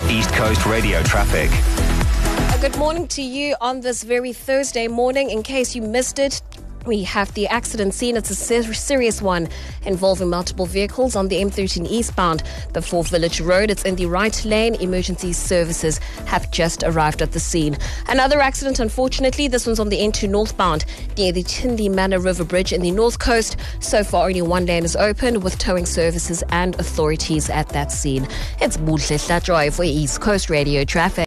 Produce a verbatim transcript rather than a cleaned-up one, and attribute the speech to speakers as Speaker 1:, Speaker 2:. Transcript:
Speaker 1: East Coast Radio traffic.
Speaker 2: Good morning to you on this very Thursday morning. In case you missed it, we have the accident scene. It's a ser- serious one involving multiple vehicles on the M thirteen eastbound, the Fourth Village Road. It's in the right lane. Emergency services have just arrived at the scene. Another accident, unfortunately. This one's on the N two northbound near the Tinley Manor River Bridge in the North Coast. So far, only one lane is open with towing services and authorities at that scene. It's Buhle Hlatjoy for East Coast Radio Traffic.